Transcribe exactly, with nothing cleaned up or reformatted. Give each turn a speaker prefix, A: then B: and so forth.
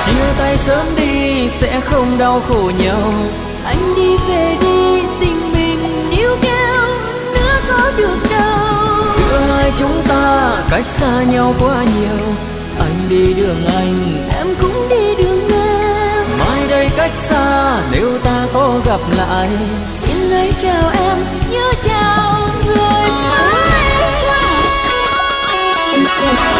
A: Chia tay sớm đi sẽ không đau khổ nhau.
B: Anh đi về đi, tình mình níu kéo nữa có được đâu.
A: Giữa hai chúng ta cách xa nhau quá nhiều. Anh đi đường anh,
B: em cũng đi đường em.
A: mai đây cách xa nếu ta có gặp lại.
B: Xin lời chào em như chào người thân.